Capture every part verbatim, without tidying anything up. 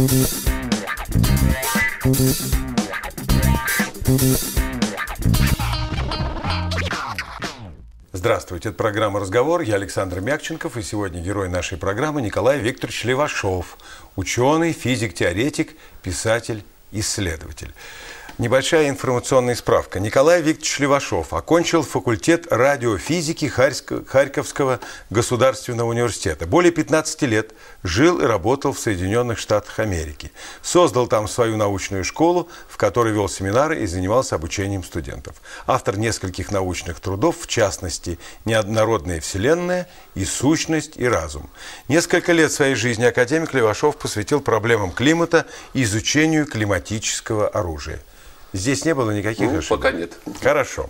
Здравствуйте, это программа «Разговор». Я Александр Мякченков, и сегодня герой нашей программы Николай Викторович Левашов. Ученый, физик-теоретик, писатель, исследователь. Небольшая информационная справка. Николай Викторович Левашов окончил факультет радиофизики Харьковского государственного университета. Более пятнадцати лет жил и работал в Соединенных Штатах Америки. Создал там свою научную школу, в которой вел семинары и занимался обучением студентов. Автор нескольких научных трудов, в частности, «Неоднородная вселенная» и «Сущность и разум». Несколько лет своей жизни академик Левашов посвятил проблемам климата и изучению климатического оружия. Здесь не было никаких ну, ошибок? Пока нет. Хорошо.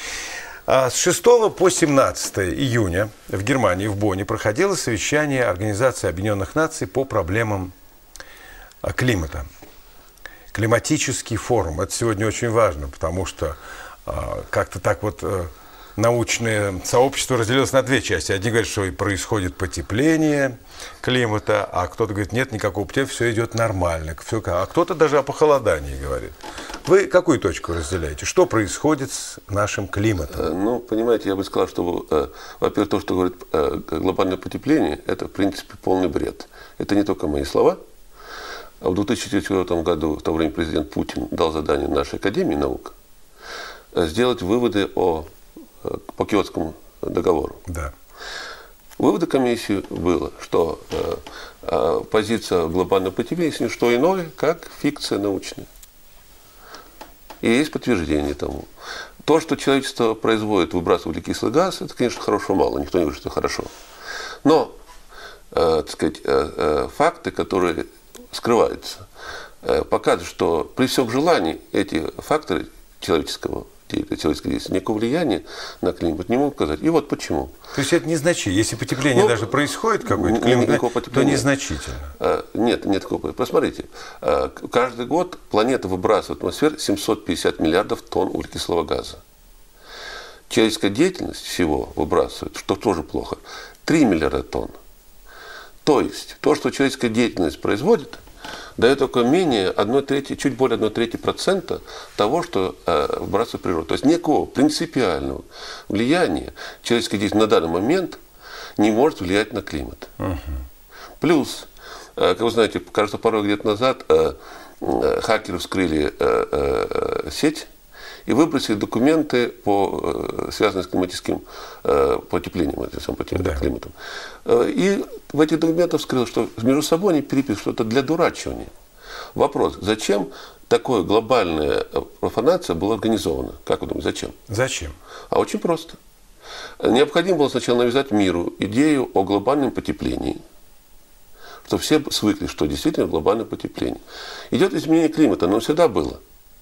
С шестого по семнадцатое июня в Германии, в Бонне, проходило совещание Организации Объединенных Наций по проблемам климата. Климатический форум. Это сегодня очень важно, потому что как-то так вот научное сообщество разделилось на две части. Одни говорят, что происходит потепление климата, а кто-то говорит, нет никакого потепления, все идет нормально. Все, а кто-то даже о похолодании говорит. Вы какую точку разделяете? Что происходит с нашим климатом? Ну, понимаете, я бы сказал, что, во-первых, то, что говорит глобальное потепление, это, в принципе, полный бред. Это не только мои слова. В две тысячи четвёртом году, в то время президент Путин дал задание нашей Академии наук сделать выводы о, по Киотскому договору. Да. Выводы комиссии было, что э, позиция глобального потепления не что иное, как фикция научная. И есть подтверждение тому. То, что человечество производит, выбрасывает углекислый газ, это, конечно, хорошо мало, никто не говорит, что хорошо. Но, э, так сказать, э, э, факты, которые скрываются, э, показывают, что при всем желании эти факторы человеческого человеческое действие, никакого влияния на климат не могут оказать. И вот почему. То есть это незначительно. Если потепление ну, даже происходит какое-то, климат, то незначительно. А, нет, нет такого. Посмотрите. А, каждый год планета выбрасывает в атмосферу семьсот пятьдесят миллиардов тонн углекислого газа. Человеческая деятельность всего выбрасывает, что тоже плохо, три миллиарда тонн. То есть то, что человеческая деятельность производит, дает только менее одной трети, чуть более одной трети процента того, что э, выбрасывает природа. То есть никакого принципиального влияния человеческая деятельность на данный момент не может влиять на климат. Uh-huh. Плюс, э, как вы знаете, кажется, пару лет назад э, э, хакеры вскрыли э, э, сеть и выбросили документы, по, э, связанные с климатическим э, потеплением, этим потеплением, климатом. Э, и в этих документах вскрылось, что между собой они переписывают что-то для дурачивания. Вопрос, зачем такая глобальная профанация была организована? Как вы думаете, зачем? Зачем? А очень просто. Необходимо было сначала навязать миру идею о глобальном потеплении, чтобы все свыкли, что действительно глобальное потепление. Идет изменение климата, но всегда было.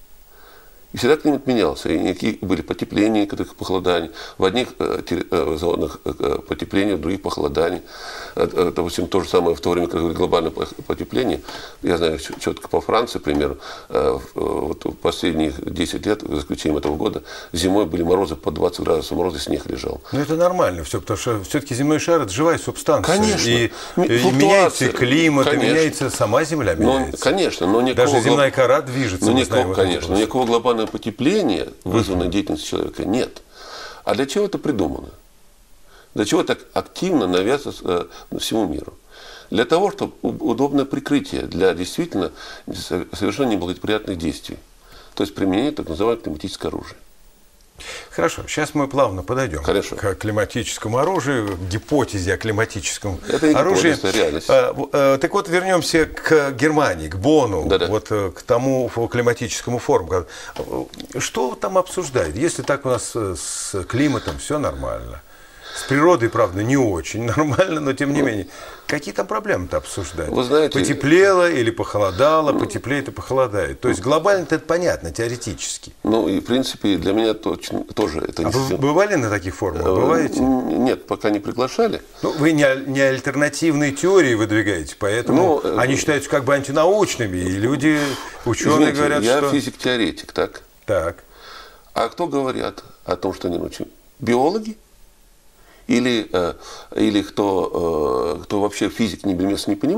И всегда климат менялся, и никакие были потепления, никаких похолоданий. В одних э, зонах э, потепления, в других похолоданий. Э, допустим, то же самое в то время, когда глобальное потепление. Я знаю четко по Франции, к примеру, э, вот в последние десять лет, за исключением этого года, зимой были морозы по двадцать градусов мороза, снег лежал. Ну это нормально все, потому что все-таки земной шар – это живая субстанция. Конечно. И, и меняется климат, конечно. И меняется сама Земля. Меняется. Но, конечно, но никакого… Даже земная кора движется. Но никакого, конечно, но никакого глобального потепления, вызванное uh-huh. деятельностью человека, нет. А для чего это придумано? Для чего так активно навязывается э, всему миру? Для того, чтобы удобное прикрытие для действительно совершенно неблагоприятных действий. То есть применение так называемого климатического оружия. Хорошо, сейчас мы плавно подойдем Хорошо. к климатическому оружию, к гипотезе о климатическом это не оружии. Это реальность. А, а, так вот, вернемся к Германии, к Бонну, Да-да. вот, к тому климатическому форуму. Что там обсуждают? Если так у нас с климатом все нормально, с природой, правда, не очень нормально, но тем не ну, менее. Какие там проблемы-то обсуждают? Вы знаете, потеплело или похолодало, ну, потеплеет и похолодает. То есть глобально-то это понятно, теоретически. Ну и в принципе для меня точно, тоже это а не... Вы бывали на таких форумах? Бываете? Нет, пока не приглашали. Ну, вы не, не альтернативные теории выдвигаете, поэтому ну, они считаются как бы антинаучными, и люди, ученые извините, говорят, я что… Я физик-теоретик, так? Так. А кто говорят о том, что они научны? Биологи? Или, э, или кто, э, кто вообще физик не, не понимает?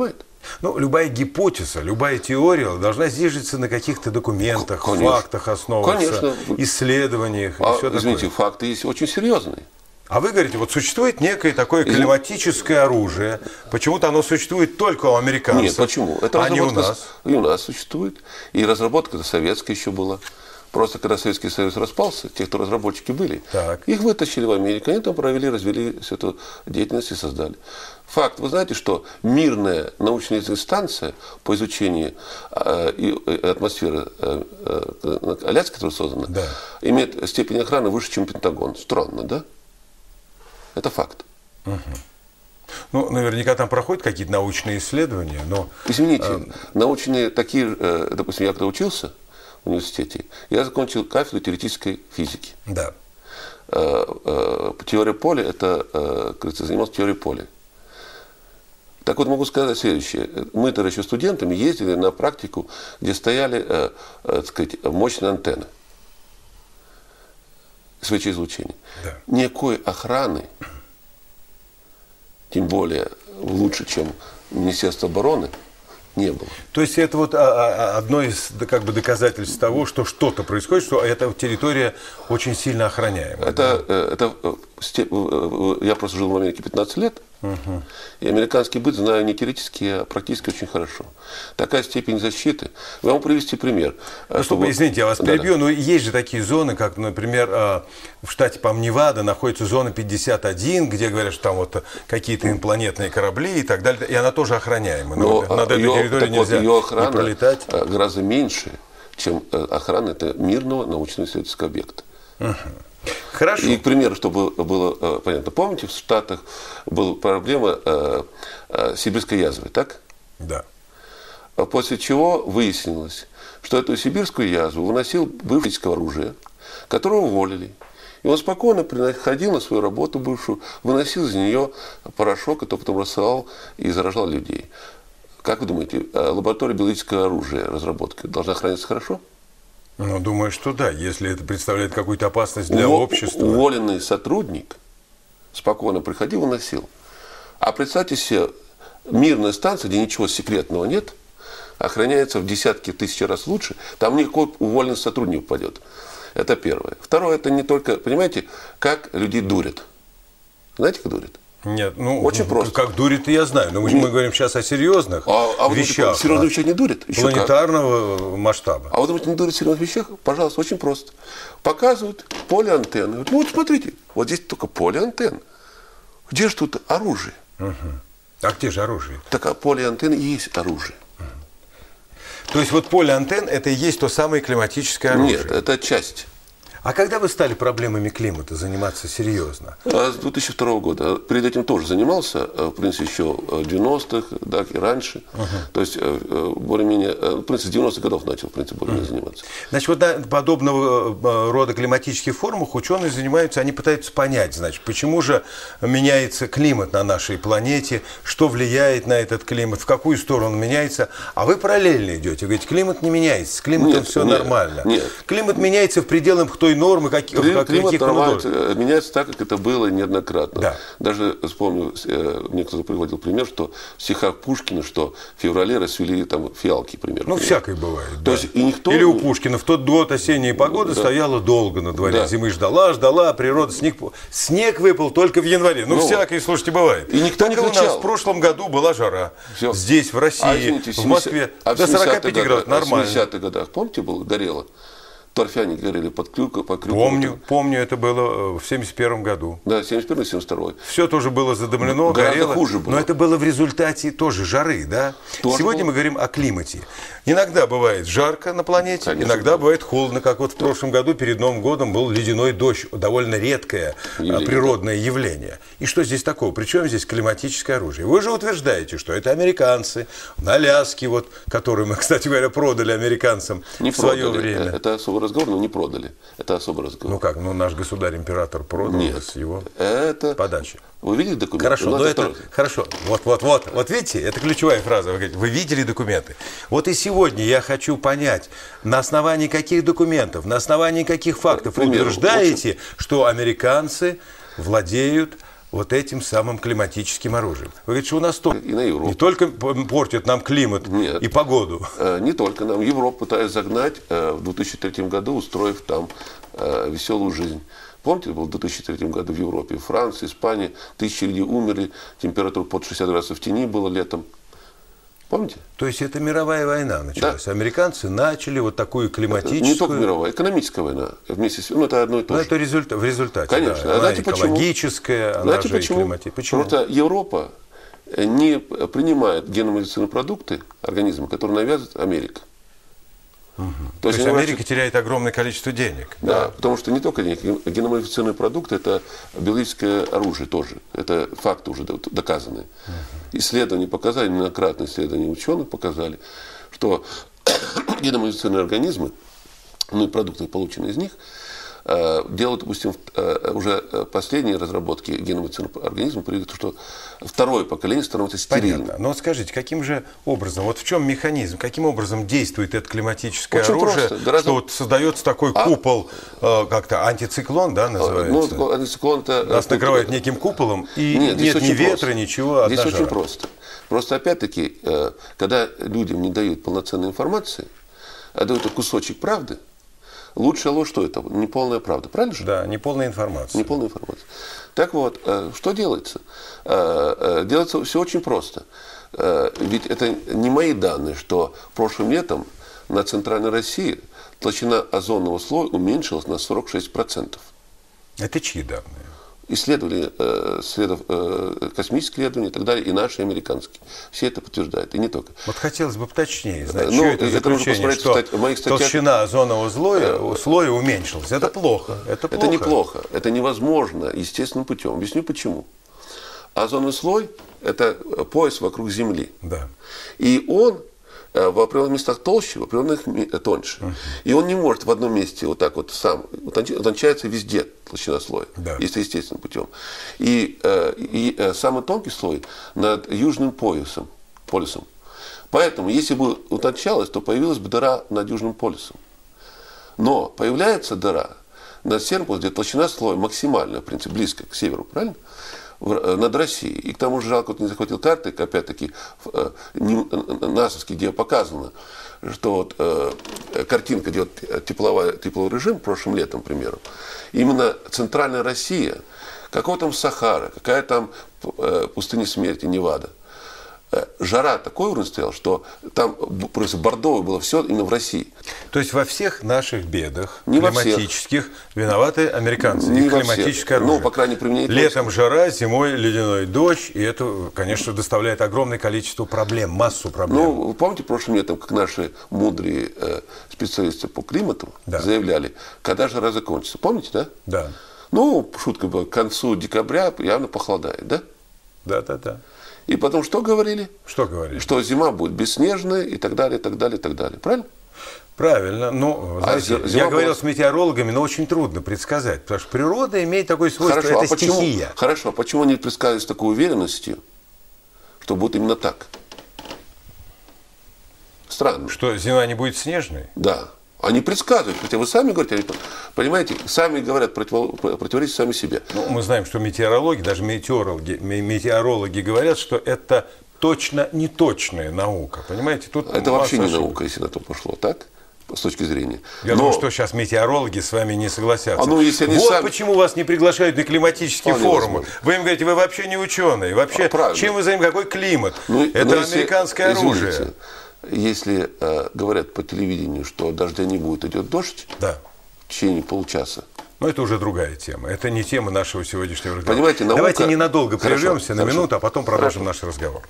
Ну, любая гипотеза, любая теория должна зиждиться на каких-то документах, Конечно. фактах основываться, Конечно. исследованиях А, и все извините, такое. факты есть очень серьезные. А вы говорите, вот существует некое такое климатическое оружие, почему-то оно существует только у американцев, Нет, почему? Это а не у разработка нас. И у нас существует. И разработка это советская еще была. Просто когда Советский Союз распался, те, кто разработчики были, Так. их вытащили в Америку, они там провели, развели всю эту деятельность и создали. Факт. Вы знаете, что мирная научная станция по изучению э, и, э, атмосферы э, э, Аляски, которая создана, Да. имеет степень охраны выше, чем Пентагон. Странно, да? Это факт. Ну, наверняка там проходят какие-то научные исследования, но... Извините, э, научные такие, э, допустим, я когда учился в университете, я закончил кафедру теоретической физики. Да. Э, э, теория поля, это, э, как говорится, занимался теорией поля. Так вот, могу сказать следующее. Мы тогда еще студентами ездили на практику, где стояли, э, э, так сказать, мощные антенны. СВЧ-излучения. Да. Никакой охраны, тем более лучше, чем Министерство обороны, не было. То есть это вот а, а, одно из да, как бы доказательств того, что что-то происходит, что эта территория очень сильно охраняема. Это, э, это, э, сте- э, э, я просто жил в Америке пятнадцать лет, и американский быт знаю не теоретически, а практически очень хорошо. Такая степень защиты. Я вам привести пример. Ну, чтобы, извините, я вас Да, перебью, да. но есть же такие зоны, как, например, а, в штате, по-моему, Невада находится зона пятьдесят один, где говорят, что там вот какие-то инопланетные корабли и так далее, и она тоже охраняема. Но Над, над этой ее, территорией так вот, нельзя ее охрана не пролетать. э, гораздо меньше, чем э, охрана это мирного научно-исследовательского объекта. Хорошо. И, к примеру, чтобы было э, понятно, помните, в Штатах была проблема э, э, сибирской язвы, так? Да. А после чего выяснилось, что эту сибирскую язву выносил бывший физическое оружие, которого уволили. И он спокойно приходил на свою работу бывшую, выносил из нее порошок, который потом рассылал и заражал людей. Как вы думаете, лаборатория биологического оружия, разработка должна храниться хорошо? Ну, думаю, что да, если это представляет какую-то опасность для Уво- общества. Уволенный сотрудник спокойно приходил и носил. А представьте себе, мирная станция, где ничего секретного нет, охраняется в десятки тысяч раз лучше, там никакой уволенный сотрудник упадет. Это первое. Второе, это не только, понимаете, как людей дурят. Знаете, как дурят? Нет, ну, Очень просто. как дурит, я знаю, но мы, мы говорим сейчас о серьезных А, а вы вещах, думаете, серьезных вещах не дурят? Еще как. планетарного масштаба. А вы думаете, не дурят в серьезных вещах? Пожалуйста, очень просто. Показывают поле антенн. Говорят, ну вот смотрите, вот здесь только поле антенн. Где же тут оружие? А где же оружие? Так а поле антенн и есть оружие. То есть вот поле антенн – это и есть то самое климатическое оружие? Нет, это часть. А когда вы стали проблемами климата заниматься серьезно? А с две тысячи второго года. Перед этим тоже занимался, в принципе, еще в девяностых, да, и раньше. Uh-huh. То есть, более-менее, в принципе, с девяностых годов начал, в принципе, более-менее uh-huh. заниматься. Значит, вот на подобного рода климатических форумах ученые занимаются, они пытаются понять, значит, почему же меняется климат на нашей планете, что влияет на этот климат, в какую сторону он меняется. А вы параллельно идете, говорите, климат не меняется, с климатом Нет, все нет, нормально. Нет. Климат меняется в пределах той нормы, как, Климат, как каких нормально меняется так, как это было неоднократно. Да. Даже вспомню, мне кто-то приводил пример, что в стихах Пушкина, что в феврале расцвели там фиалки, примерно. Ну, всякое бывает. То Да. есть, и никто... Или у Пушкина в тот год осенняя погода Да. стояла долго на дворе. Да. Зимы ждала, ждала, природа, снег. Снег выпал только в январе. Ну, Ну, всякое, слушайте, бывает. и никто не Так и у нас кричал. в прошлом году была жара. Всё. Здесь, в России, А, извините, в Москве а в до сорока семидесятых пяти градусов. годах, Нормально. В семидесятых годах, помните, было, горело? Торфяне горели под крюком, по крюку. Помню, помню, это было в семьдесят первом году. Да, семьдесят первый семьдесят второй. Все тоже было задымлено, Гораздо горело. хуже было. Но это было в результате тоже жары, да? Тоже Сегодня было. мы говорим о климате. Иногда бывает жарко на планете, Конечно, иногда да. бывает холодно, как вот в прошлом году перед Новым годом был ледяной дождь, довольно редкое Явление, природное явление. И что здесь такого? Причем здесь климатическое оружие? Вы же утверждаете, что это американцы на Аляске, вот, которую мы, кстати говоря, продали американцам Не в свое продали. время. Это особый разговор, но не продали. Это особый разговор. Ну как, ну наш государь-император продал Нет, с его это... подачи. Вы видели документы? Хорошо, У нас но это, второй. хорошо. Вот, вот, вот, вот видите, это ключевая фраза. Вы говорите, вы видели документы. Вот и сегодня я хочу понять, на основании каких документов, на основании каких фактов вы Примеру, утверждаете, что американцы владеют вот этим самым климатическим оружием. Вы говорите, что у нас то, и на Европу. Не только портит нам климат Нет. и погоду. Не только нам. Европу пытались загнать в две тысячи третьем году, устроив там веселую жизнь. Помните, это было в две тысячи третьем году в Европе, Франция, Испания, тысячи людей умерли, температура под шестьдесят градусов в тени было летом. Помните? То есть это мировая война началась. Да. Американцы начали вот такую климатическую... Не только мировая, экономическая война. Вместе с... Ну, это одно и то Но же. это результа... в результате. Конечно. Да. А она знаете экологическая, почему? она Знаете же почему? и климатическая. Почему? Потому что Европа не принимает геномодифицированные продукты, организмы, которые навязывает Америка. Угу. То, То есть Америка врачи... теряет огромное количество денег. Да, да, потому что не только денег. Геномодифицированные продукты – это биологическое оружие тоже. Это факты уже доказанные. Угу. Исследования показали, многократные исследования ученых показали, что геномодифицированные организмы, ну и продукты, полученные из них, делают, допустим, уже последние разработки геномодифицированных организмов приводят, что второе поколение становится стерильным. Понятно. Но вот скажите, каким же образом, вот в чем механизм, каким образом действует это климатическое Очень оружие, просто. Гораздо... что вот создается такой а? купол, как-то антициклон, да, называется? Ну, антициклон это... Нас накрывает неким куполом, и нет, нет ни ветра, просто. Ничего, Здесь одна очень жара. просто. Просто опять-таки, когда людям не дают полноценной информации, а дают кусочек правды, лучшая ложь, что это? Неполная правда. Правильно же? Да, неполная информация. Неполная информация. Так вот, что делается? Делается все очень просто. Ведь это не мои данные, что прошлым летом на Центральной России толщина озонового слоя уменьшилась на сорок шесть процентов. Это чьи данные? Исследовали э, следов, э, космические исследования и так далее, и наши, и американские. Все это подтверждают, и не только. Вот хотелось бы поточнее знать, ну, что это заключение, что стать, моих статьях... толщина озонового слоя, э, слоя уменьшилась. Это плохо. Это, это плохо. неплохо. Это невозможно естественным путем. Объясню почему. Озоновый слой – это пояс вокруг Земли. Да. И он в определенных местах толще, в определенных тоньше. Uh-huh. И он не может в одном месте вот так вот сам, утончается везде толщина слоя, да. Если естественным путем. И, и, и самый тонкий слой над южным поясом, полюсом. Поэтому, если бы утончалось, то появилась бы дыра над южным полюсом. Но появляется дыра над северным полюсом, где толщина слоя максимальная, в принципе, близко к северу, правильно? Над Россией. И к тому же жалко, что не захватил карты, опять-таки, НАСАвский, где показано, что вот, э, картинка, где вот тепловой, тепловой режим прошлым летом, к примеру, именно центральная Россия, какого там Сахара, какая там э, пустыня смерти, Невада. Жара такой уровень стоял, что там просто бордовое было все именно в России. То есть во всех наших бедах не климатических виноваты американцы. Не и климатическое оружие. Ну, по крайней мере, летом жара, зимой ледяной дождь, и это, конечно, доставляет огромное количество проблем, массу проблем. Ну, вы помните, прошлым летом, как наши мудрые э, специалисты по климату да. заявляли, когда жара закончится. Помните, да? Да. Ну, шутка была, к концу декабря явно похолодает, да? Да, да, да. И потом что говорили? Что говорили? Что зима будет бесснежная и так далее, и так далее, и так далее. Правильно? Правильно. Но, знаете, а я говорил была... с метеорологами, но очень трудно предсказать. Потому что природа имеет такое свойство, Хорошо, это а почему, стихия. Хорошо, а почему они предсказывают с такой уверенностью, что будет именно так? Странно. Что зима не будет снежной? Да. Они предсказывают, хотя вы сами говорите, они, понимаете, сами говорят, против, противоречат сами себе. Ну, мы знаем, что метеорологи, даже метеорологи, метеорологи говорят, что это точно неточная наука, понимаете? Тут это вообще не наука, если на то пошло, так? С точки зрения. Я Но... думаю, что сейчас метеорологи с вами не согласятся. А ну, если они вот сами... почему вас не приглашают на климатические Вполне форумы. возможно. Вы им говорите, вы вообще не ученые. Вообще, а, чем вы занимаетесь? Какой климат? Ну, это ну, если... американское оружие. Извините. Если э, говорят по телевидению, что дождя не будет, идет дождь да. в течение получаса. Но это уже другая тема. Это не тема нашего сегодняшнего разговора. Понимаете, наука... Давайте ненадолго хорошо, прервемся, хорошо. на минуту, а потом продолжим хорошо. наш разговор.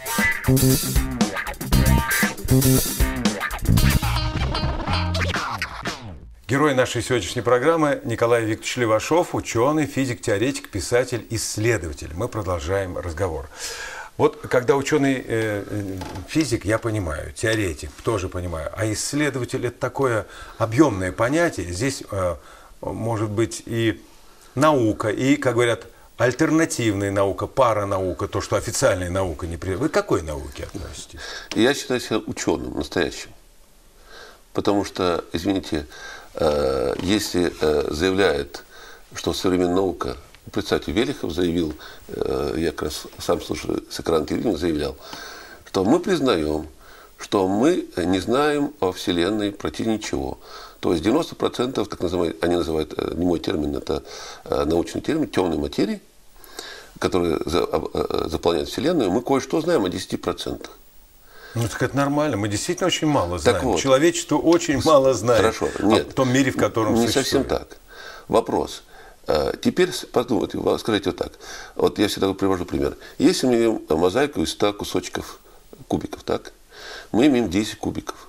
Герой нашей сегодняшней программы Николай Викторович Левашов, ученый, физик, теоретик, писатель, исследователь. Мы продолжаем разговор. Вот когда ученый э, физик, я понимаю, теоретик тоже понимаю, а исследователь – это такое объемное понятие. Здесь э, может быть и наука, и, как говорят, альтернативная наука, паранаука, то, что официальная наука не принимает. Вы к какой науке относитесь? Я считаю себя ученым настоящим. Потому что, извините, э, если э, заявляет, что современная наука Представьте, Велихов заявил, я как раз сам слушаю с экрана телевидения, заявлял, что мы признаем, что мы не знаем о Вселенной почти ничего. То есть девяносто процентов, так называемые, они называют, не мой термин, это научный термин, темной материи, которая заполняет Вселенную, мы кое-что знаем о десяти процентах. Ну, так это нормально. Мы действительно очень мало знаем. Так вот, человечество очень мало знает. Хорошо. Нет, о том мире, в котором не существует. совсем так. Вопрос. Теперь подумайте, скажите вот так. Вот я всегда привожу пример. Если мы имеем мозаику из ста кусочков, кубиков, так? Мы имеем десять кубиков.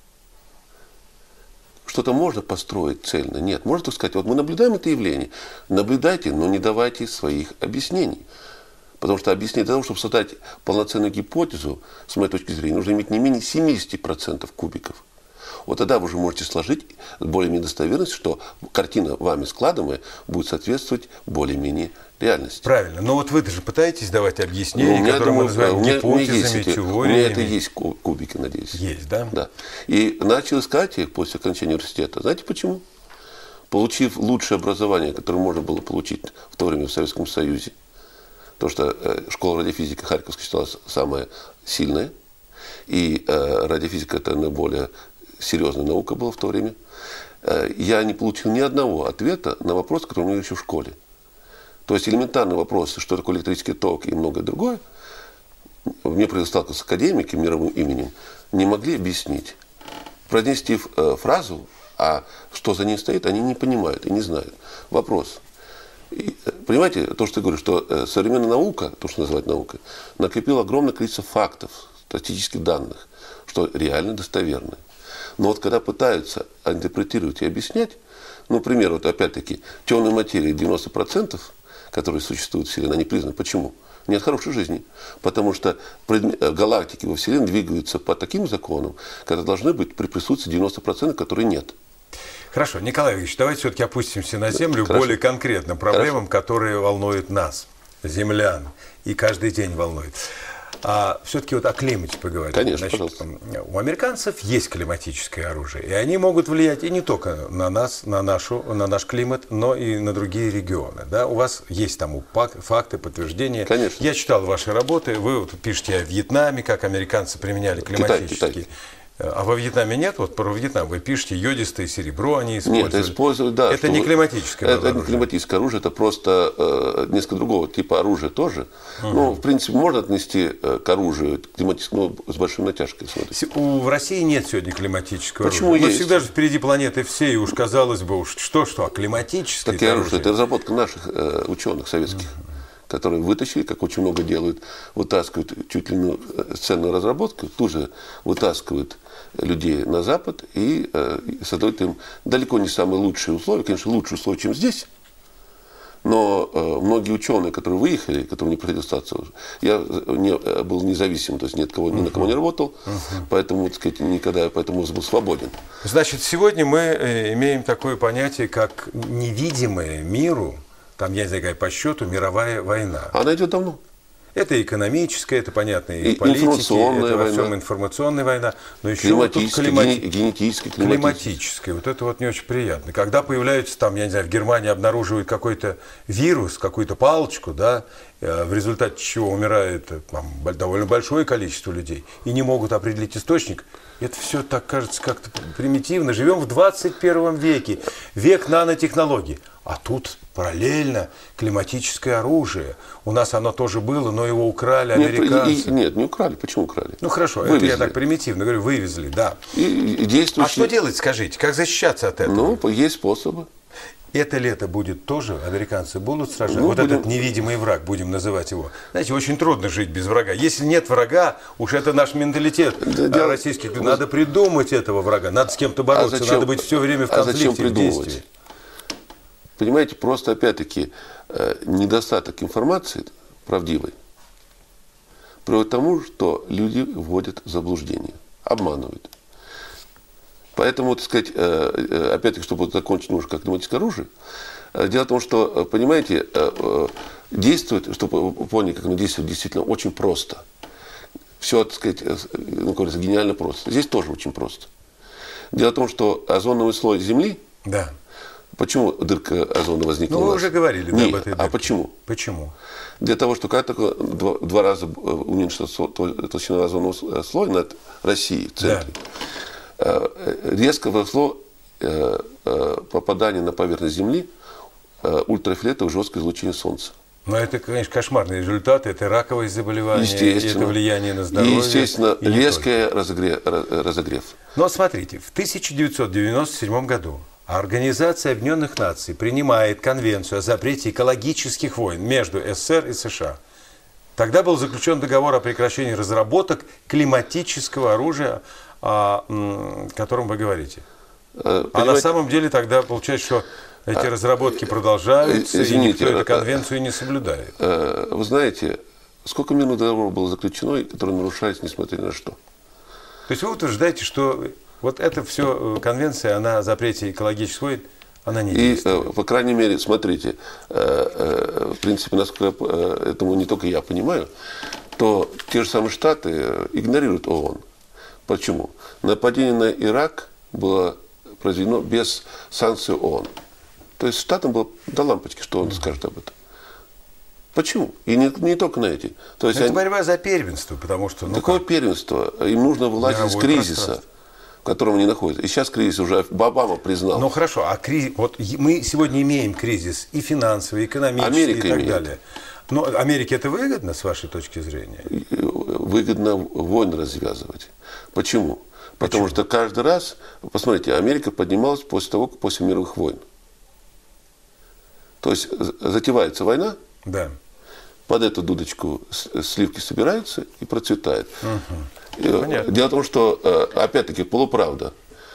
Что-то можно построить цельно? Нет. Можно так сказать, вот мы наблюдаем это явление. Наблюдайте, но не давайте своих объяснений. Потому что объяснить, для того, чтобы создать полноценную гипотезу, с моей точки зрения, нужно иметь не менее семьдесят процентов кубиков. Вот тогда вы уже можете сложить с более-менее достоверностью, что картина вами складываемая будет соответствовать более-менее реальности. Правильно. Но вот вы же пытаетесь давать объяснения, ну, которые думаю, мы называем меня, гипотезами, эти, теориями. У меня это есть кубики, надеюсь. Есть, да? Да. И начал искать их после окончания университета. Знаете почему? Получив лучшее образование, которое можно было получить в то время в Советском Союзе, потому что школа радиофизики Харьковская считалась самая сильная, и радиофизика – это наиболее серьезная наука была в то время, я не получил ни одного ответа на вопрос, который у меня еще в школе. То есть элементарные вопросы, что такое электрический ток и многое другое, мне предоставился с академиком мировым именем, не могли объяснить. Произнести фразу, а что за ней стоит, они не понимают и не знают. Вопрос. И, понимаете, то, что я говорю, что современная наука, то, что называют наукой, накопила огромное количество фактов, статистических данных, что реально достоверны. Но вот когда пытаются интерпретировать и объяснять, ну, например, вот опять-таки, темной материи девяносто процентов, которые существуют в Вселенной, они признаны. Почему? Нет хорошей жизни. Потому что галактики во Вселенной двигаются по таким законам, когда должны быть при присутствии девяносто процентов, которые нет. Хорошо, Николай Ильич, давайте все-таки опустимся на землю Хорошо. более конкретно проблемам, Хорошо. которые волнуют нас, землян, и каждый день волнует. А все-таки вот о климате поговорим. Конечно, Значит, пожалуйста. у американцев есть климатическое оружие, и они могут влиять и не только на нас, на, нашу, на наш климат, но и на другие регионы. Да? У вас есть там факты, подтверждения. Конечно. Я читал ваши работы, вы вот пишете о Вьетнаме, как американцы применяли климатические. Китай, Китай. А во Вьетнаме нет? Вот про Вьетнам вы пишете, йодистое серебро они используют. Нет, используют, да. Это не климатическое это, оружие. Это не климатическое оружие, это просто э, несколько другого типа оружия тоже. Uh-huh. Ну, в принципе, можно отнести э, к оружию климатическому, но с большой натяжкой. У, в России нет сегодня климатического Почему оружия. есть? Мы всегда же впереди планеты все, и уж казалось бы, уж что-что, а климатическое Такие оружие. оружия, это разработка наших э, ученых советских. Uh-huh. Которые вытащили, как очень много делают, вытаскивают чуть ли не ценную разработку, тут же вытаскивают людей на Запад и э, создают им далеко не самые лучшие условия, конечно, лучшие условия, чем здесь. Но э, многие ученые, которые выехали, которым не приходилось остаться, я не, был независим, то есть ни, от кого, ни на кого не работал, uh-huh. поэтому, так сказать, никогда, поэтому был свободен. Значит, сегодня мы имеем такое понятие, как невидимое миру, там, я не знаю, какая по счету, мировая война. Она идет давно. Это экономическая, это понятно, и, и политики, это во война. всем информационная война, но еще климатическая, вот тут климати... генетическая, климатическая. климатическая. Вот это вот не очень приятно. Когда появляются там, я не знаю, в Германии обнаруживают какой-то вирус, какую-то палочку, да, в результате чего умирает там, довольно большое количество людей, и не могут определить источник, это все так кажется как-то примитивно. Живем в двадцать первом веке, век нанотехнологий. А тут параллельно климатическое оружие. У нас оно тоже было, но его украли американцы. Нет, и, нет не украли. Почему украли? Ну хорошо, вывезли. Это я так примитивно говорю, вывезли, да. И, и действующие... А что делать, скажите? Как защищаться от этого? Ну, есть способы. Это лето будет тоже, американцы будут сражаться. Ну, вот будем... этот невидимый враг, будем называть его. Знаете, очень трудно жить без врага. Если нет врага, уж это наш менталитет да, да, российских. Вы... Надо придумать этого врага, надо с кем-то бороться, а зачем... надо быть все время в конфликте, а зачем придумывать? В действии. Понимаете, просто опять-таки недостаток информации правдивой приводит к тому, что люди вводят в заблуждение, обманывают. Поэтому, так сказать, опять-таки, чтобы закончить немножко как климатическое оружие, дело в том, что, понимаете, действует, чтобы вы поняли, как оно действует, действительно очень просто. Все, так сказать, ну, говорится, гениально просто. Здесь тоже очень просто. Дело в том, что озоновый слой Земли, да. Почему дырка озона возникла? Ну, у вы нас? уже говорили, да, Нет, об этой дырке. А почему? Почему? Для того, что когда только два, два раза уменьшилась толщина озонового слоя над Россией в центре, да. резко возросло попадание на поверхность Земли ультрафиолетового жесткого излучения Солнца. Но это, конечно, кошмарные результаты. Это раковые заболевания, это влияние на здоровье. И, естественно, и резкий разогрев, разогрев. Но смотрите, в тысяча девятьсот девяносто седьмом году Организация Объединенных Наций принимает конвенцию о запрете экологических войн между СССР и США. Тогда был заключен договор о прекращении разработок климатического оружия, о котором вы говорите. Понимаете? А на самом деле тогда получается, что эти разработки продолжаются, извините, и никто эту конвенцию не соблюдает. Вы знаете, сколько мирных договоров было заключено, которые нарушались, несмотря ни на что? То есть вы утверждаете, что вот эта все конвенция, она о запрете экологических войн, она не действует? И, по крайней мере, смотрите, в принципе, насколько этому не только я понимаю, то те же самые Штаты игнорируют ООН. Почему? Нападение на Ирак было произведено без санкций ООН. То есть Штатам было до лампочки, что он скажет об этом. Почему? И не, не только на эти. То есть это они... борьба за первенство, потому что... Ну, Какое как? первенство? Им нужно вылазить из кризиса, в котором они находятся. И сейчас кризис уже Обама признал. Ну хорошо, а кризис... Вот мы сегодня имеем кризис и финансовый, и экономический, Америка и так имеет. далее. Но Америке это выгодно, с вашей точки зрения? Выгодно войны развязывать. Почему? Потому Почему? что каждый раз, посмотрите, Америка поднималась после того, как после мировых войн. То есть затевается война, да. под эту дудочку сливки собираются и процветают. Угу. Дело в том, что, опять-таки, полуправда.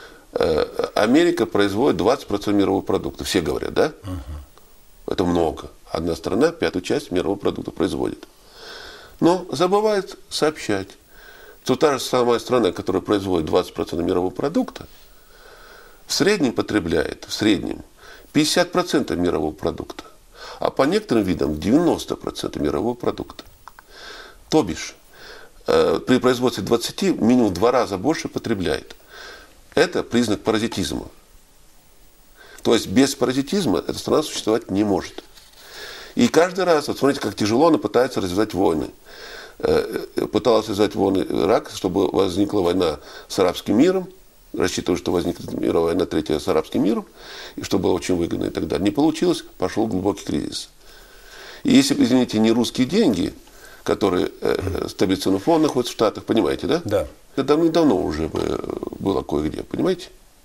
Америка производит двадцать процентов мирового продукта. Все говорят, да? Угу. Это много. Одна страна пятую часть мирового продукта производит. Но забывает сообщать, что та же самая страна, которая производит двадцать процентов мирового продукта, в среднем потребляет, в среднем, пятьдесят процентов мирового продукта. А по некоторым видам девяносто процентов мирового продукта. То бишь, э, при производстве двадцати минимум в два раза больше потребляет. Это признак паразитизма. То есть без паразитизма эта страна существовать не может. И каждый раз, вот смотрите, как тяжело она пытается развязать войны. Э, пыталась развязать войны Ирак, чтобы возникла война с арабским миром. Рассчитываю, что возникнет мировая война третья с арабским миром, и что было очень выгодно и так далее. Не получилось, пошел глубокий кризис. И если, извините, не русские деньги, которые э, стабилизационный фонд находится в Штатах, понимаете, да? Да. Это давно уже было кое-где, понимаете?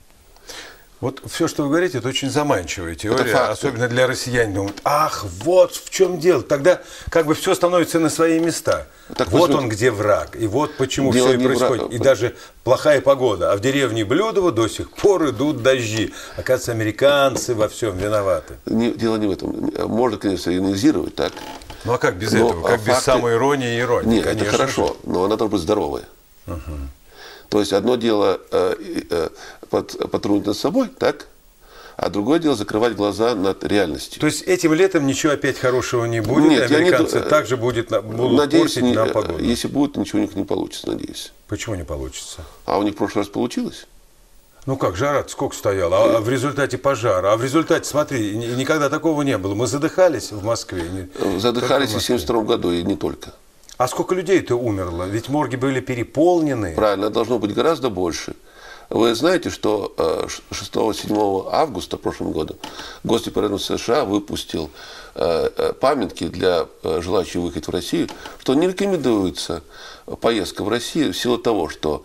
Вот все, что вы говорите, это очень заманчивая теория, Это факты. особенно для россиян. Думают, ах, вот в чем дело. Тогда как бы все становится на свои места. Так вот возьмите. он где враг, и вот почему Дело все и не происходит. враг. И даже плохая погода. А в деревне Блюдово до сих пор идут дожди. Оказывается, американцы во всем виноваты. Не, дело не в этом. Можно, конечно, иронизировать, так. Ну а как без Но, этого? Как а без факты... самоиронии и иронии? Нет, конечно это хорошо, же. но она должна быть здоровая. Угу. То есть одно дело э, э, под, потрунить над собой, так? А другое дело закрывать глаза над реальностью. То есть этим летом ничего опять хорошего не будет, Нет, и американцы я не... также будет, будут надеюсь, портить не... нам погоду. Если будет, ничего у них не получится, надеюсь. Почему не получится? А у них в прошлый раз получилось? Ну как, жара сколько стояла, а в результате пожара, а в результате, смотри, никогда такого не было. Мы задыхались в Москве. Задыхались и в семьдесят втором году, и не только. А сколько людей-то умерло? Ведь морги были переполнены. Правильно, должно быть гораздо больше. Вы знаете, что шестого-седьмого августа прошлого года Госдепартамент США выпустил памятки для желающих выехать в Россию, что не рекомендуется поездка в Россию в силу того, что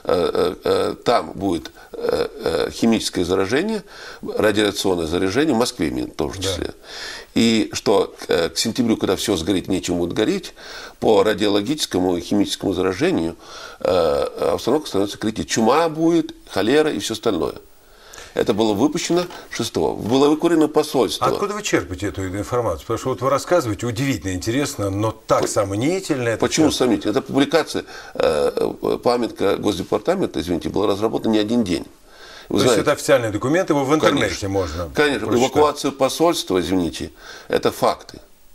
там будет химическое заражение, радиационное заражение, в Москве в том числе. Да. И что к сентябрю, когда все сгорит, нечем будет гореть, по радиологическому и химическому заражению обстановка становится критической. Чума будет, холера и все остальное. Это было выпущено шестого. Было выкурено посольство. А откуда вы черпаете эту информацию? Потому что вот вы рассказываете, удивительно интересно, но так По... сомнительно. Это Почему все... сомнительно? Эта публикация, э, памятка Госдепартамента, извините, была разработана не один день. Вы То знаете, есть это официальный документ, его в интернете конечно, можно Конечно, прочитать. Эвакуацию посольства, извините, это факты.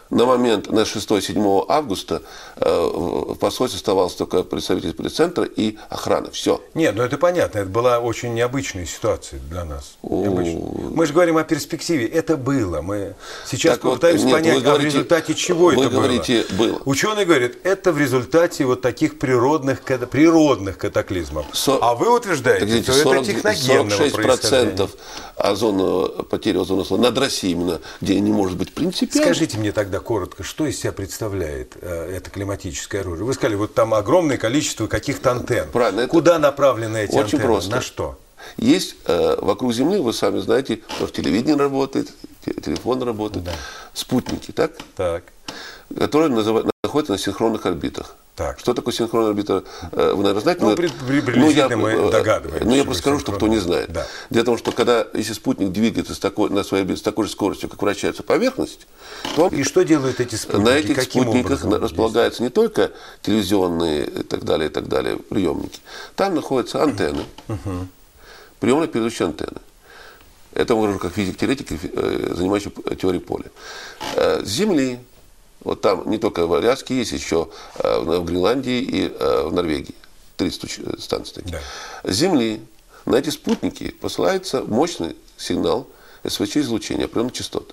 на момент, на шестое-седьмое августа э, в посольстве оставалось только представитель пресс-центра и охрана. Все. Нет, ну это понятно. Это была очень необычная ситуация для нас. Мы же говорим о перспективе. Это было. Мы сейчас так пытаемся вот, понять, нет, говорите, а в результате чего вы это говорите, было. было. Ученые говорят, это в результате вот таких природных, природных катаклизмов. Со... А вы утверждаете, так, что сорок, это техногенного сорок шесть процентов озонного, потери озонового слоя над Россией именно, где не может быть принципиально. Скажите мне тогда коротко, что из себя представляет э, это климатическое оружие? Вы сказали, вот там огромное количество каких-то антенн. Правильно. Куда направлены эти очень антенны? Просто. На что? Есть э, вокруг Земли, вы сами знаете, что телевидение работает, телефон работает, да. Спутники, так? Так. Которые называют, находятся на синхронных орбитах. Так. Что такое синхронная орбита, вы, наверное, знаете? Ну, приблизительно ну, я, мы догадываемся. Ну, я просто скажу, что кто не знает. Да. Дело в том, что когда, если спутник двигается с такой, на своей орбите с такой же скоростью, как вращается поверхность, то... И что делают эти спутники? На этих Каким спутниках образом располагаются не только телевизионные и так далее, и так далее, приемники. Там находятся антенны, uh-huh. приемно-передающие антенны. Это мы говорим как физик-теоретик, занимающийся теорией поля. С Земли. Вот там не только в Аляске есть, еще в Гренландии и в Норвегии. тридцать станций. Да. С Земли на эти спутники посылается мощный сигнал эс вэ че-излучения определенных частот.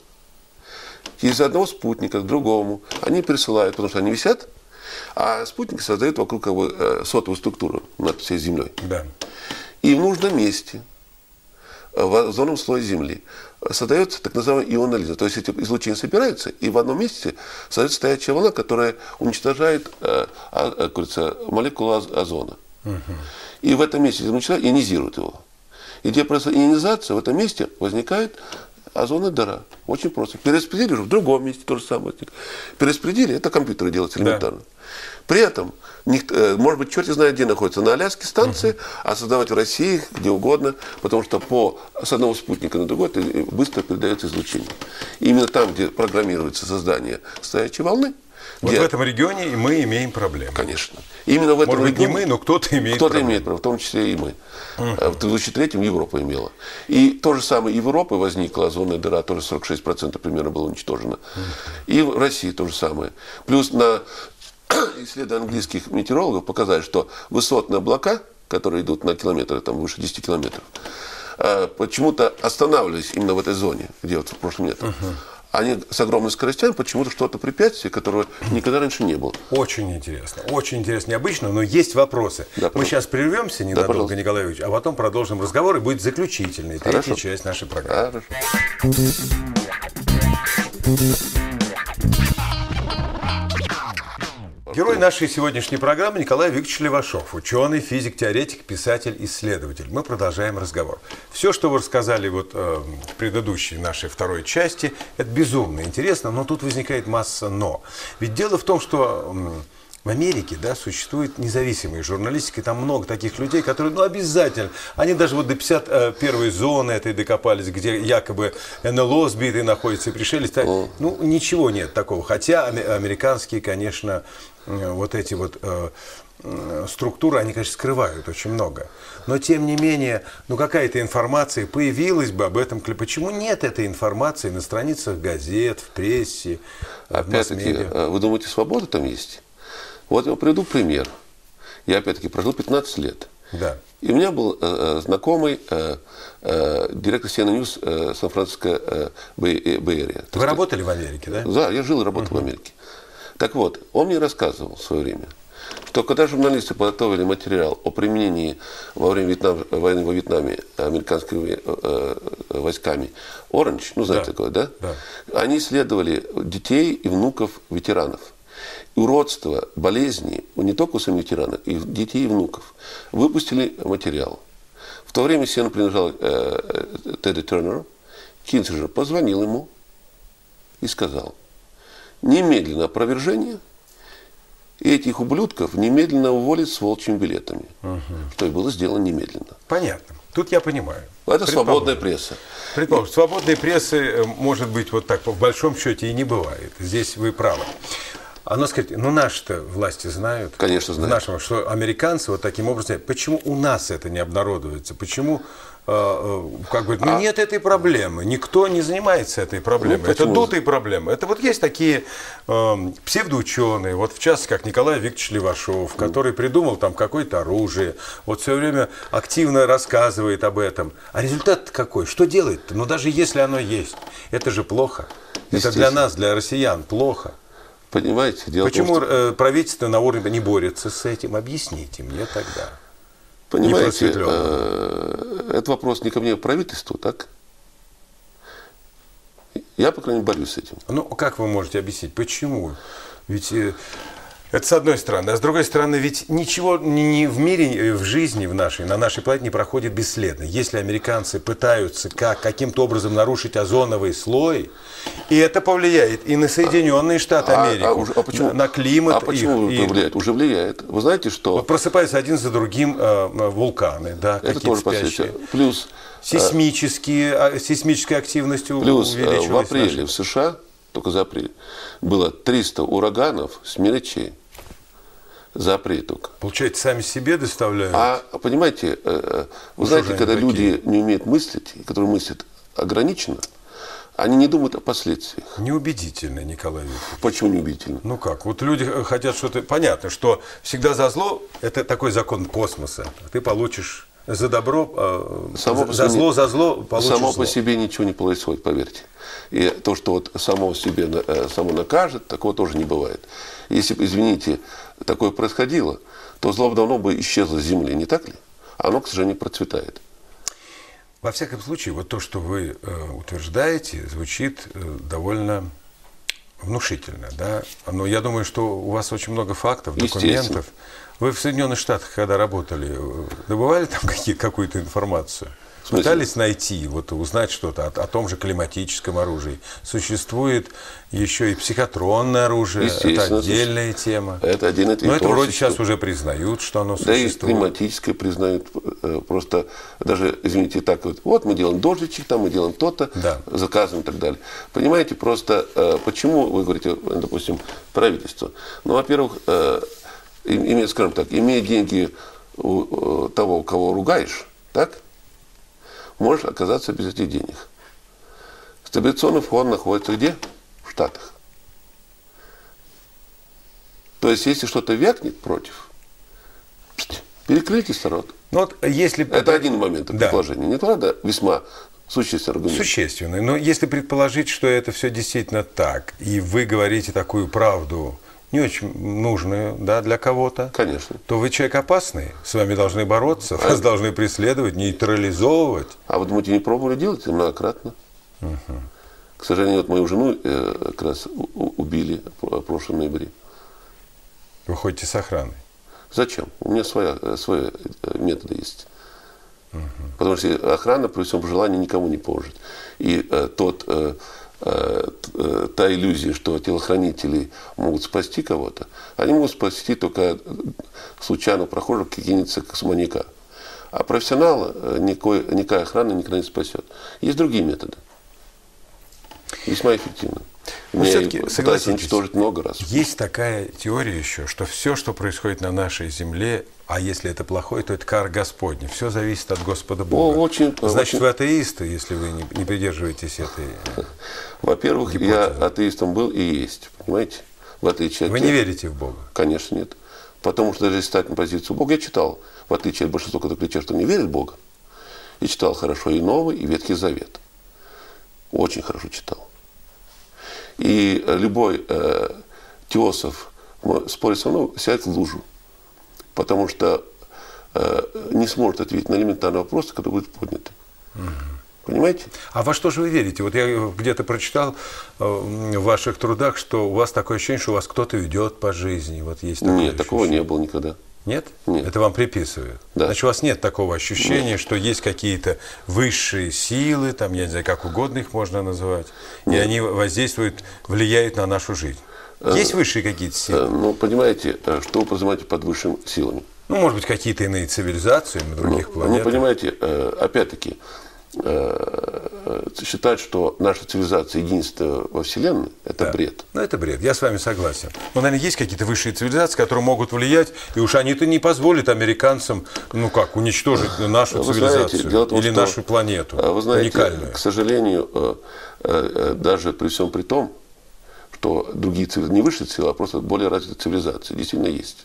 Из одного спутника к другому они присылают, потому что они висят, а спутники создают вокруг как бы, сотовую структуру над всей Землей. Да. И в нужном месте, в озоновом слое Земли, создается так называемая ионолиза. То есть эти излучения собираются, и в одном месте создается стоячая волна, которая уничтожает э, а, говорится, молекулу озона. Угу. И в этом месте начинает ионизирует его. И где происходит ионизация, в этом месте возникает озонная дыра. Очень просто. Перераспределили в другом месте то же самое. Перераспределили, это компьютеры делают элементарно. Да. При этом, может быть, черт знает, где находится на Аляске станции, uh-huh. а создавать в России, где угодно, потому что по, с одного спутника на другой быстро передается излучение. И именно там, где программируется создание стоячей волны. Вот где... в этом регионе и мы имеем проблемы. Конечно. Именно в этом Может регионе... быть, не мы, но кто-то имеет кто-то проблемы. имеет проблемы, в том числе и мы. Uh-huh. В две тысячи третьем Европа имела. И то же самое Европа возникла, озонная дыра, тоже сорок шесть процентов примерно было уничтожено. Uh-huh. И в России то же самое. Плюс на... исследования английских метеорологов показали, что высотные облака, которые идут на километры, там выше десяти километров, почему-то останавливались именно в этой зоне, где вот в прошлом летом. Uh-huh. Они с огромной скоростями почему-то что-то препятствие, которого никогда раньше не было. Очень интересно, очень интересно, необычно, но есть вопросы. Да, Мы сейчас прервемся ненадолго, да, Николай Ильич, а потом продолжим разговор, и будет заключительная, третья Хорошо. часть нашей программы. Хорошо. Герой нашей сегодняшней программы Николай Викторович Левашов, ученый, физик, теоретик, писатель, исследователь. Мы продолжаем разговор. Все, что вы рассказали вот, э, в предыдущей нашей второй части, это безумно интересно, но тут возникает масса «но». Ведь дело в том, что э, в Америке, да, существует независимая журналистика, и там много таких людей, которые, ну, обязательно, они даже вот до пятьдесят первой зоны этой докопались, где якобы эн эл о сбитый находится, и пришли, ну, ничего нет такого. Хотя американские, конечно, вот эти вот э, э, структуры, они, конечно, скрывают очень много. Но, тем не менее, ну, какая-то информация появилась бы об этом. Почему нет этой информации на страницах газет, в прессе, в масс-медиа? Опять-таки, вы думаете, свобода там есть? Вот я приведу пример. Я, опять-таки, прожил пятнадцать лет. Да. И у меня был э, знакомый э, э, директор си эн эн News э, Сан-Франциско э, Бэй-Эрия. Вы работали в Америке, да? Да, я жил и работал uh-huh. в Америке. Так вот, он мне рассказывал в свое время, что когда журналисты подготовили материал о применении во время Вьетнам, войны во Вьетнаме американскими э, войсками Оранж, ну знаете да. такое, да? да? Они исследовали детей и внуков ветеранов. Уродства, болезни, не только у самих ветеранов, и детей и внуков. Выпустили материал. В то время си эн эн принадлежал э, Тедди Тернеру. Кинсинджер позвонил ему и сказал: немедленно опровержение, и этих ублюдков немедленно уволить с волчьими билетами. Угу. Что и было сделано немедленно. Понятно. Тут я понимаю. Это свободная пресса. Предположим, свободной прессы, может быть, вот так в большом счете и не бывает. Здесь вы правы. Оно сказать, ну наши-то власти знают. Конечно, знают. Нашего, что американцы вот таким образом. Почему у нас это не обнародуется? Почему э, как бы, ну а... нет этой проблемы? Никто не занимается этой проблемой. Ну, это дутые проблемы. Это вот есть такие э, псевдоученые, вот в частности, как Николай Викторович Левашов, который придумал там какое-то оружие, вот все время активно рассказывает об этом. А результат какой? Что делает-то? Ну даже если оно есть, это же плохо. Это для нас, для россиян, плохо. Понимаете, дело Почему в том, что... правительство на уровне не борется с этим? Объясните мне тогда. Понимаете, э, это вопрос не ко мне, а правительству, так? Я, по крайней мере, борюсь с этим. Ну, как вы можете объяснить? Почему? Ведь э, это с одной стороны. А с другой стороны, ведь ничего ни в мире, в жизни в нашей, на нашей планете не проходит бесследно. Если американцы пытаются как, каким-то образом нарушить озоновый слой, и это повлияет и на Соединенные Штаты Америки, а, а, а почему, на, на климат. А почему их, это влияет? Уже влияет. Вы знаете, что... Вот просыпаются один за другим э, вулканы, да, это тоже спящие. Плюс... Сейсмические, сейсмическая активность плюс, увеличилась. Плюс в апреле нашей... в США, только за апрель, было триста ураганов с мелочей. За апрель только. Получается, сами себе доставляют? А понимаете, вы ну, знаете, когда люди не умеют мыслить, которые мыслят ограниченно, они не думают о последствиях. Неубедительно, Николай Викторович. Почему неубедительно? Ну как, вот люди хотят что-то... Понятно, что всегда за зло, это такой закон космоса. Ты получишь за добро, само за, за зло, за зло получишь Само зло. по себе ничего не происходит, поверьте. И то, что вот само себе само накажет, такого тоже не бывает. Если бы, извините, такое происходило, то зло давно бы исчезло с земли, не так ли? А оно, к сожалению, процветает. Во всяком случае, вот то, что вы э, утверждаете, звучит э, довольно внушительно. Да? Но я думаю, что у вас очень много фактов, документов. Вы в Соединенных Штатах, когда работали, добывали там какие, какую-то информацию? Пытались найти, вот, узнать что-то о, о том же климатическом оружии. Существует еще и психотронное оружие, это отдельная тема. Это один и Но это вроде сейчас уже признают, что оно существует. Да и климатическое признают. Просто даже, извините, так вот, вот мы делаем дождичек, там мы делаем то-то, да. заказываем и так далее. Понимаете, просто почему, вы говорите, допустим, правительство? Ну, во-первых, имея, скажем так, имея деньги у того, кого ругаешь, так? Можешь оказаться без этих денег. Стабилизационный фонд находится где? В Штатах. То есть, если что-то вякнет против, перекрытие народ. Ну, вот если... Это один момент предположения. Да. Не правда? Весьма существенный аргумент. Существенный. Но если предположить, что это все действительно так, и вы говорите такую правду, не очень нужную, да, для кого-то, конечно, то вы человек опасный, с вами должны бороться, а вас это... должны преследовать, нейтрализовывать. А вы думаете, не пробовали делать это многократно? Угу. К сожалению, вот мою жену э, как раз убили в прошлом ноябре. Вы ходите с охраной? Зачем? У меня своя, свои методы есть. Угу. Потому что охрана при всем желании никому не поможет. И э, тот... Э, та иллюзия, что телохранители могут спасти кого-то, они могут спасти только случайно прохожих, какие-нибудь космоника. А профессионала никакой, никакая охрана никогда не спасет. Есть другие методы. Весьма эффективно. Но все-таки, согласитесь, уничтожить много раз. Есть такая теория еще, что все, что происходит на нашей земле, а если это плохое, то это кара Господня. Все зависит от Господа Бога. О, очень, Значит, очень... вы атеисты, если вы не, не придерживаетесь этой Во-первых, гипотезы. Я атеистом был и есть, понимаете? В отличие от Вы тех... не верите в Бога? Конечно, нет. Потому что даже если стать на позицию Бога, я читал, в отличие от большинства, которые кричат, что не верят в Бога, я читал хорошо и Новый, и Ветхий Завет. Очень хорошо читал. И любой э, теософ, спорит со мной, сядет в лужу. Потому что э, не сможет ответить на элементарный вопрос, который будет поднят. Угу. Понимаете? А во что же вы верите? Вот я где-то прочитал э, в ваших трудах, что у вас такое ощущение, что вас кто-то ведет по жизни. Вот есть такое Нет, ощущение. такого не было никогда. Нет? Нет. Это вам приписывают? Да. Значит, у вас нет такого ощущения, нет. что есть какие-то высшие силы, там, я не знаю, как угодно их можно называть, нет. И они воздействуют, влияют на нашу жизнь. Есть высшие какие-то силы? Ну, понимаете, что вы подразумеваете под высшими силами? Ну, может быть, какие-то иные цивилизации на других ну, планетах. Ну, понимаете, опять-таки, считать, что наша цивилизация единственная во Вселенной, это да. бред. Ну, это бред, я с вами согласен. Но, наверное, есть какие-то высшие цивилизации, которые могут влиять, и уж они-то не позволят американцам, ну как, уничтожить нашу вы цивилизацию знаете, том, или что, нашу планету, вы знаете, уникальную. К сожалению, даже при всем при том, что другие цивилизации, не высшие цивилизации, а просто более развитые цивилизации, действительно есть.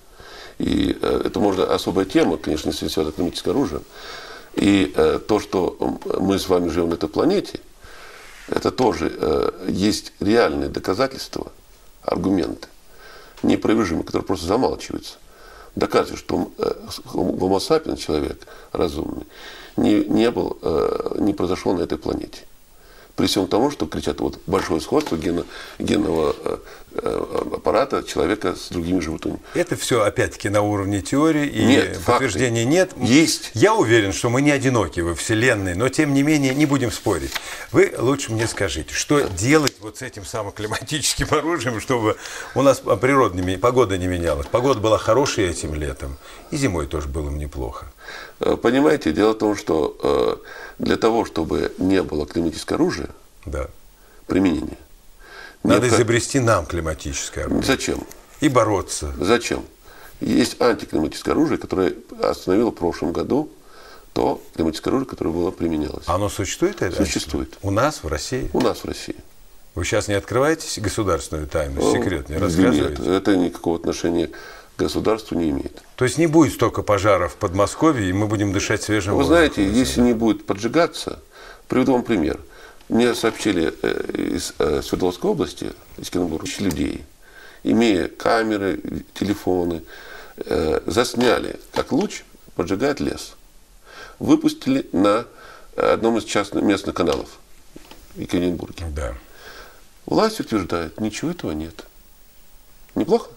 И это можно особая тема, конечно, если связано с экономическим оружием. И э, то, что мы с вами живем на этой планете, это тоже э, есть реальные доказательства, аргументы, неопровержимые, которые просто замалчиваются. Доказывают, что э, Homo sapiens, человек разумный, не, не, был, э, не произошел на этой планете. При всем тому, что кричат вот большое сходство генно, генного э, э, аппарата человека с другими животными. Это все опять-таки на уровне теории, и нет, подтверждения факты. нет. Есть. Я уверен, что мы не одиноки во Вселенной, но тем не менее не будем спорить. Вы лучше мне скажите, что делать вот с этим самым климатическим оружием, чтобы у нас природа не, погода не менялась. Погода была хорошая этим летом, и зимой тоже было неплохо. Понимаете, дело в том, что для того, чтобы не было климатического оружия, да. применения, надо необх... изобрести нам климатическое оружие. Зачем? И бороться. Зачем? Есть антиклиматическое оружие, которое остановило в прошлом году то климатическое оружие, которое было применялось. Оно существует? Это? Существует. У нас, в России? У нас в России. Вы сейчас не открываете государственную тайну, секрет не рассказываете? Нет, это никакого отношения к государству не имеет. То есть не будет столько пожаров в Подмосковье, и мы будем дышать свежим Вы воздухом? знаете, если не будет поджигаться, приведу вам пример. Мне сообщили из Свердловской области, из Екатеринбурга, людей, имея камеры, телефоны, засняли, как луч поджигает лес. Выпустили на одном из частных местных каналов в Екатеринбурге. Да. Власть утверждает, ничего этого нет. Неплохо?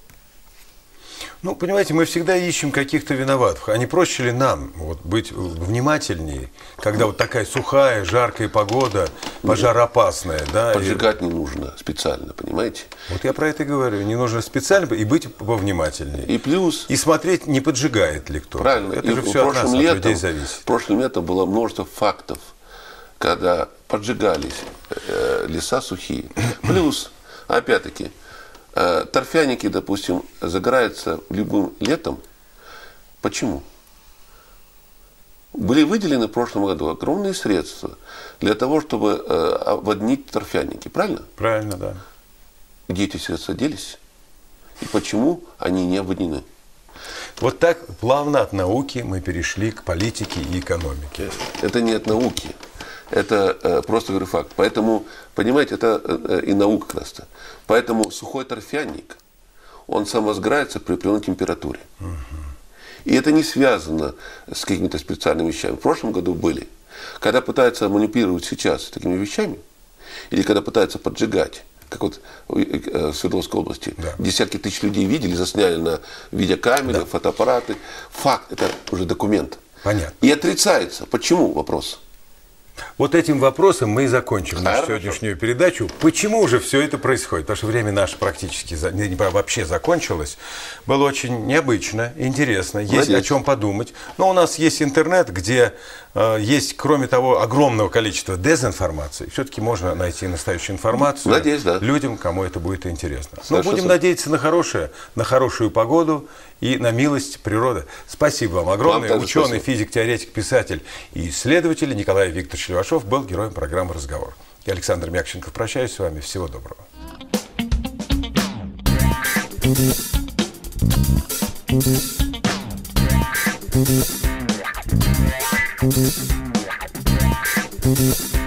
Ну, понимаете, мы всегда ищем каких-то виноватых. А не проще ли нам вот, быть внимательнее, когда вот такая сухая, жаркая погода, пожароопасная, да? Поджигать и... не нужно специально, понимаете? Вот я про это и говорю. Не нужно специально и быть повнимательнее. И плюс... И смотреть, не поджигает ли кто-то. Правильно. Это и же все от нас, летом, от людей зависит. Прошлым летом было множество фактов, когда поджигались э, леса сухие. Плюс, опять-таки, э, торфяники, допустим, загораются любым летом. Почему? Были выделены в прошлом году огромные средства для того, чтобы э, обводнить торфяники. Правильно? Правильно, да. Где эти средства делись? И почему они не обводнены? Вот так плавно от науки мы перешли к политике и экономике. Это не от науки. Это э, просто говорю факт. Поэтому, понимаете, это э, и наука как раз-то. Поэтому сухой торфяник, он самосгорается при определенной температуре. Угу. И это не связано с какими-то специальными вещами. В прошлом году были. Когда пытаются манипулировать сейчас такими вещами, или когда пытаются поджигать, как вот в Свердловской области, да. Десятки тысяч людей видели, засняли на видеокамеры, да. Фотоаппараты. Факт, это уже документ. Понятно. И отрицается. Почему? Вопрос. Вот этим вопросом мы и закончим нашу Хорошо. сегодняшнюю передачу. Почему же все это происходит? Потому что время наше практически вообще закончилось. Было очень необычно, интересно, есть Молодец. О чем подумать. Но у нас есть интернет, где э, есть, кроме того, огромного количества дезинформации. Все-таки можно найти настоящую информацию. Надеюсь, да. Людям, кому это будет интересно. Но будем надеяться на хорошее, на хорошую погоду и на милость природы. Спасибо вам огромное. Вам ученый, спасибо. Физик, теоретик, писатель и исследователь Николай Викторович Левашов был героем программы «Разговор». Я, Александр Мякченков, прощаюсь с вами. Всего доброго. Thank you.